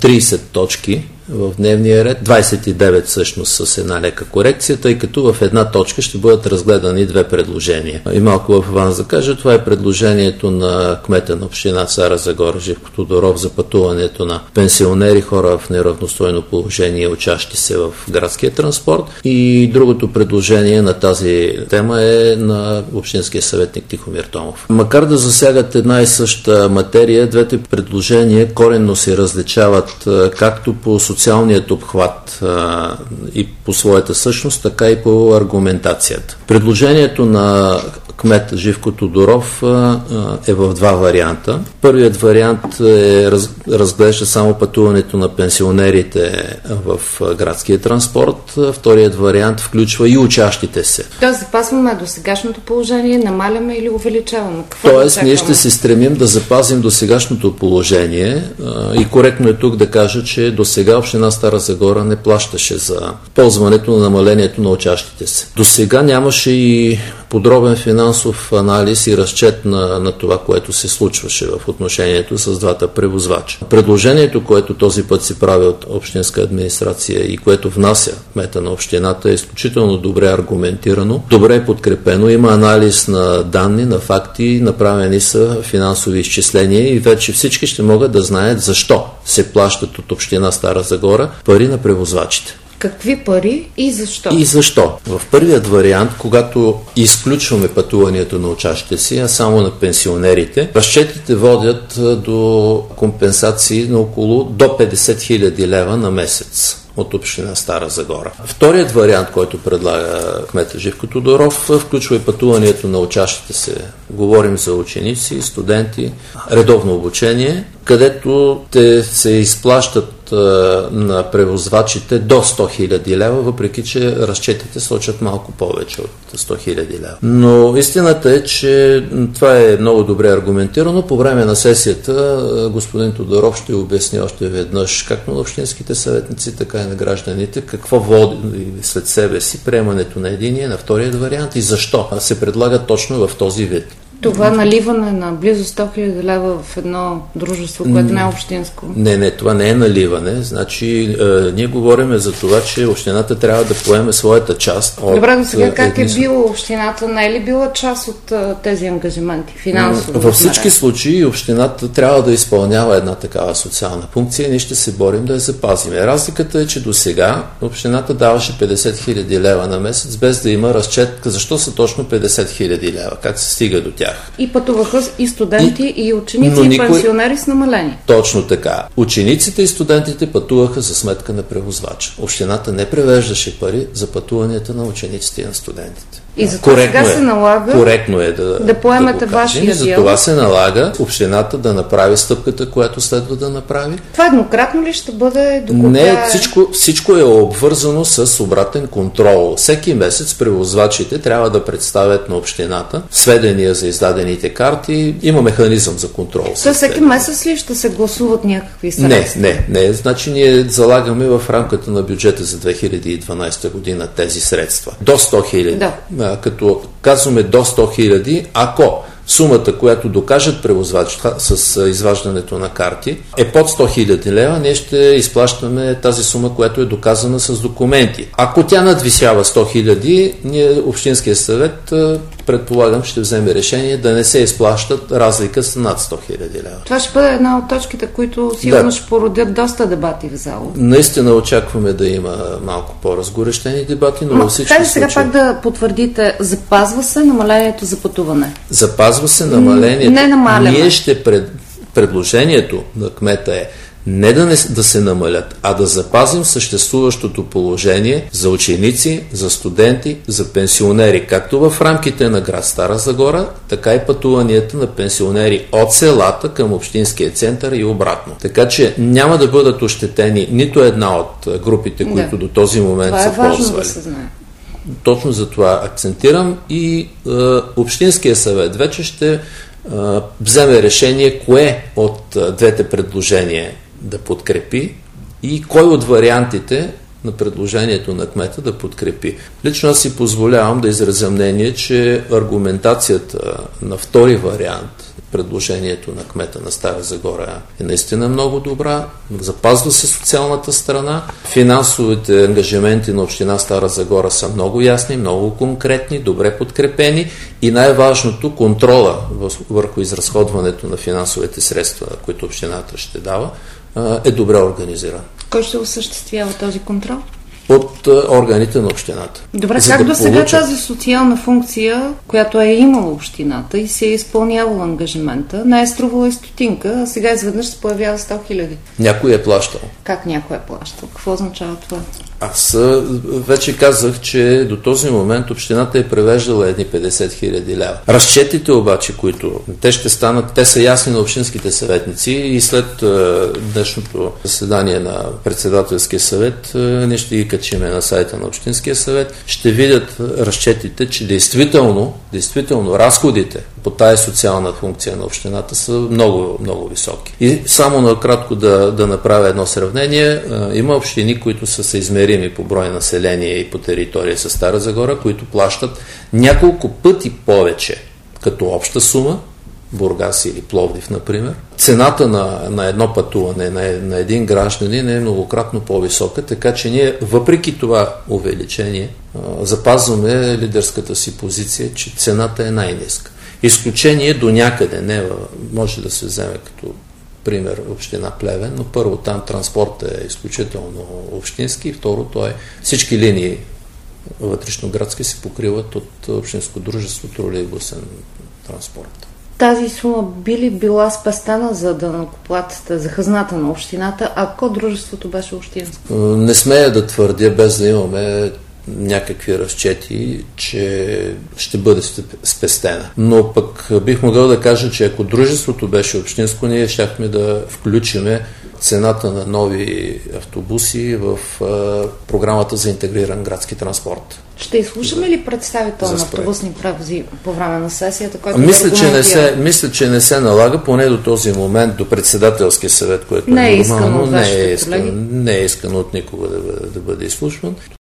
30 точки в дневния ред, 29 всъщност с една лека корекция, тъй като в една точка ще бъдат разгледани две предложения. И малко в аванс да кажа, това е предложението на кмета на община Стара Загора Живко Тодоров за пътуването на пенсионери, хора в неравностойно положение, учащи се в градския транспорт. И другото предложение на тази тема е на общинския съветник Тихомир Томов. Макар да засягат една и съща материя, двете предложения коренно се различават както по социалният обхват и по своята същност, така и по аргументацията. Предложението на кмет Живко Тодоров е в два варианта. Първият вариант разглежда само пътуването на пенсионерите в градския транспорт. Вторият вариант включва и учащите се. Тоест запазваме до сегашното положение, намаляме или увеличаваме? Тоест ние ще се стремим да запазим до сегашното положение и коректно е тук да кажа, че до сега община Стара Загора не плащаше за ползването на намалението на учащите се. До сега нямаше и подробен финансов анализ и разчет на това, което се случваше в отношението с двата превозвача. Предложението, което този път се прави от общинска администрация и което внася кмета на общината, е изключително добре аргументирано, добре подкрепено, има анализ на данни, на факти, направени са финансови изчисления и вече всички ще могат да знаят защо се плащат от община Стара Загора пари на превозвачите. Какви пари и защо? И защо? В първият вариант, когато изключваме пътуването на учащите си, а само на пенсионерите, разчетите водят до компенсации на около до 50 000 лева на месец от община Стара Загора. Вторият вариант, който предлага кмета Живко Тодоров, включва и пътуването на учащите се. Говорим за ученици, студенти, редовно обучение, където те се изплащат на превозвачите до 100 000 лева, въпреки че разчетите сочат малко повече от 100 000 лева. Но истината е, че това е много добре аргументирано. По време на сесията господин Тодоров ще обясни още веднъж както на общинските съветници, така и на гражданите какво води след себе си приемането на единия, на вторият вариант и защо се предлага точно в този вид. Това наливане на близо 100 000 лева в едно дружество, което не е общинско? Не, това не е наливане. Значи, ние говорим за това, че общината трябва да поеме своята част. Добре, до сега как е било общината? Не е ли била част от тези ангажименти, финансово? Във всички случаи общината трябва да изпълнява една такава социална функция и ние ще се борим да я запазим. Разликата е, че до сега общината даваше 50 000 лева на месец, без да има разчет защо са точно 50 000 лева, как се стига до тях. И пътуваха и студенти, и ученици, и пенсионери с намаление. Точно така. Учениците и студентите пътуваха за сметка на превозвача. Общината не превеждаше пари за пътуванията на учениците и на студентите. И за това сега се налага да поемете вашия дял. За това се налага общината да направи стъпката, която следва да направи. Това еднократно ли ще бъде? Не, всичко е обвързано с обратен контрол. Всеки месец превозвачите трябва да представят на общината сведения за издадените карти. Има механизъм за контрол. Всеки месец ли ще се гласуват някакви средства? Не. Значи ние залагаме в рамката на бюджета за 2012 година тези средства. До 100 000. Да. Като казваме до 100 000, ако сумата, която докажат превозвачите с изваждането на карти, е под 100 000 лева, ние ще изплащаме тази сума, която е доказана с документи. Ако тя надвисява 100 000, ние, Общинския съвет, предполагам, ще вземе решение да не се изплащат разлика с над 100 000 лева. Това ще бъде една от точките, които сигурно ще породят доста дебати в зала. Наистина очакваме да има малко по-разгорещени дебати, но във всички случаи... сега пак да потвърдите, запазва се намалението за пътуване? Запазва се намалението. Не намаляме. Ние ще предложението на кмета е не да се намалят, а да запазим съществуващото положение за ученици, за студенти, за пенсионери, както в рамките на град Стара Загора, така и пътуванията на пенсионери от селата към общинския център и обратно. Така че няма да бъдат ощетени нито една от групите, които до този момент са ползвали. Това е важно да се знае. Точно за това акцентирам и Общинския съвет вече ще вземе решение кое от двете предложения да подкрепи и кой от вариантите на предложението на кмета да подкрепи. Лично аз си позволявам да изразя мнение, че аргументацията на втори вариант, предложението на кмета на Стара Загора е наистина много добра, запазва се социалната страна, финансовите ангажименти на община Стара Загора са много ясни, много конкретни, добре подкрепени и най-важното, контрола върху изразходването на финансовите средства, които общината ще дава, е добре организиран. Кой ще осъществява този контрол? От органите на общината. Добре, как до сега тази социална функция, която е имала общината и се е изпълнявала ангажимента, не е струвала и стотинка, а сега изведнъж се появява 100 000? Някой е плащал. Как някой е плащал? Какво означава това? Аз вече казах, че до този момент общината е превеждала едни 50 000 лева. Разчетите обаче, които те ще станат, те са ясни на общинските съветници и след днешното заседание на председателския съвет ние ще ги качиме на сайта на общинския съвет, ще видят разчетите, че действително разходите по тая социална функция на общината са много, много високи. И само накратко да направя едно сравнение, има общини, които са съизмерими по брой население и по територия с Стара Загора, които плащат няколко пъти повече като обща сума, Бургас или Пловдив, например. Цената на едно пътуване на един гражданин е многократно по-висока, така че ние, въпреки това увеличение, запазваме лидерската си позиция, че цената е най-ниска. Изключение до някъде, може да се вземе като пример община Плевен, но първо там транспортът е изключително общински и второ всички линии вътрешноградски се покриват от общинско дружество тролейбусен транспорт. Тази сума би ли била спестена за данъкоплатците, за хазната на общината, ако дружеството беше общинско? Не смея да твърдя, без да имаме някакви разчети, че ще бъде спестена. Но пък бих могъл да кажа, че ако дружеството беше общинско, ние щяхме да включиме цената на нови автобуси в програмата за интегриран градски транспорт. Ще изслушаме ли представител на автобусни превози по време на сесията, който Мисля, че не се налага, поне до този момент, до председателския съвет, което не е нормално, не е искано от никого да бъде изслушван.